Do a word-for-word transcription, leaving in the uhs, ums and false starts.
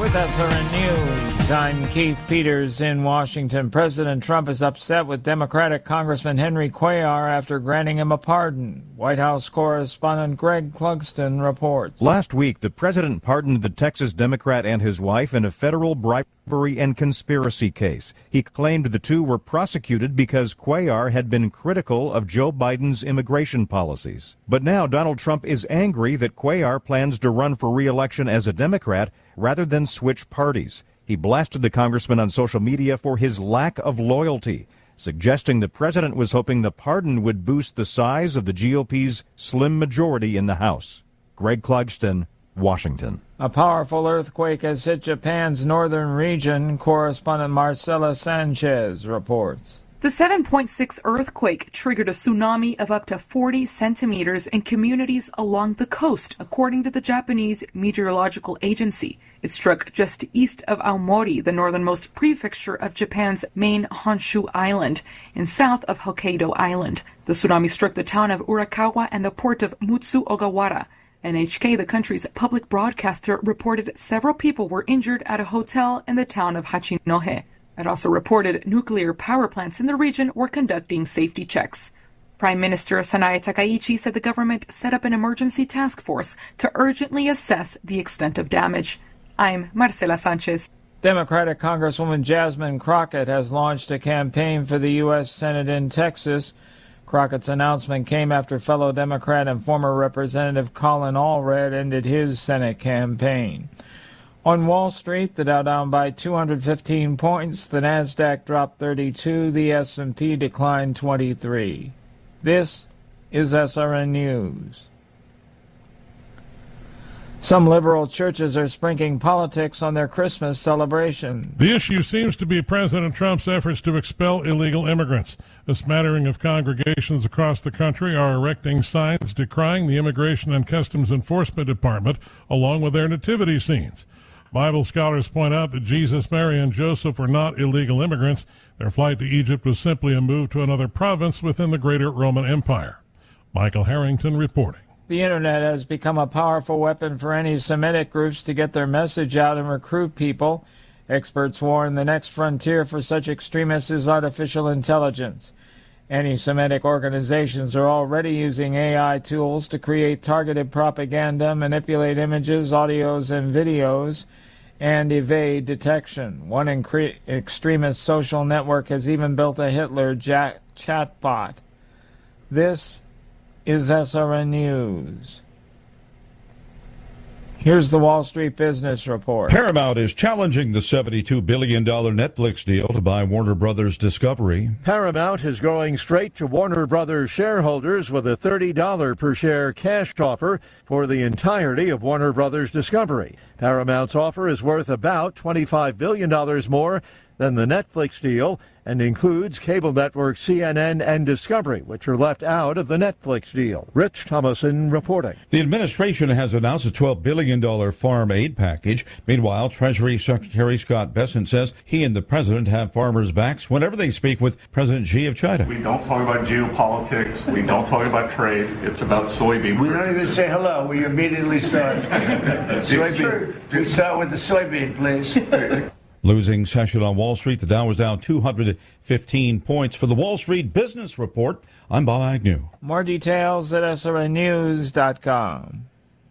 with S R N News, I'm Keith Peters in Washington. President Trump is upset with Democratic Congressman Henry Cuellar after granting him a pardon. White House correspondent Greg Clugston reports. Last week, the president pardoned the Texas Democrat and his wife in a federal bribery and conspiracy case. He claimed the two were prosecuted because Cuellar had been critical of Joe Biden's immigration policies. But now Donald Trump is angry that Cuellar plans to run for re-election as a Democrat rather than switch parties. He blasted the congressman on social media for his lack of loyalty, suggesting the president was hoping the pardon would boost the size of the G O P's slim majority in the House. Greg Clugston, Washington. A powerful earthquake has hit Japan's northern region. Correspondent Marcela Sanchez reports. The seven point six earthquake triggered a tsunami of up to forty centimeters in communities along the coast, according to the Japanese Meteorological Agency. It struck just east of Aomori, the northernmost prefecture of Japan's main Honshu Island, and south of Hokkaido Island. The tsunami struck the town of Urakawa and the port of Mutsu Ogawara. N H K, the country's public broadcaster, reported several people were injured at a hotel in the town of Hachinohe. It also reported nuclear power plants in the region were conducting safety checks. Prime Minister Sanae Takaichi said the government set up an emergency task force to urgently assess the extent of damage. I'm Marcela Sanchez. Democratic Congresswoman Jasmine Crockett has launched a campaign for the U S Senate in Texas. Crockett's announcement came after fellow Democrat and former Representative Colin Allred ended his Senate campaign. On Wall Street, the Dow down by two hundred fifteen points, the Nasdaq dropped thirty-two, the S and P declined twenty-three. This is S R N News. Some liberal churches are sprinkling politics on their Christmas celebrations. The issue seems to be President Trump's efforts to expel illegal immigrants. A smattering of congregations across the country are erecting signs decrying the Immigration and Customs Enforcement Department, along with their nativity scenes. Bible scholars point out that Jesus, Mary, and Joseph were not illegal immigrants. Their flight to Egypt was simply a move to another province within the greater Roman Empire. Michael Harrington reporting. The Internet has become a powerful weapon for anti-Semitic groups to get their message out and recruit people. Experts warn the next frontier for such extremists is artificial intelligence. Anti-Semitic organizations are already using A I tools to create targeted propaganda, manipulate images, audios, and videos, and evade detection. One incre- extremist social network has even built a Hitler ja- chatbot. This is S R N News. Here's the Wall Street Business Report. Paramount is challenging the seventy-two billion dollars Netflix deal to buy Warner Brothers Discovery. Paramount is going straight to Warner Brothers shareholders with a thirty dollars per share cash offer for the entirety of Warner Brothers Discovery. Paramount's offer is worth about twenty-five billion dollars more than the Netflix deal and includes cable networks C N N and Discovery, which are left out of the Netflix deal. Rich Thomason reporting. The administration has announced a twelve billion dollars farm aid package. Meanwhile, Treasury Secretary Scott Bessent says he and the president have farmers' backs whenever they speak with President Xi of China. We don't talk about geopolitics. We don't talk about trade. It's about soybean. We don't even say hello. We immediately start. Soybean. We start with the soybean, please. Losing session on Wall Street, the Dow was down two hundred fifteen points. For the Wall Street Business Report, I'm Bob Agnew. More details at S R N news dot com.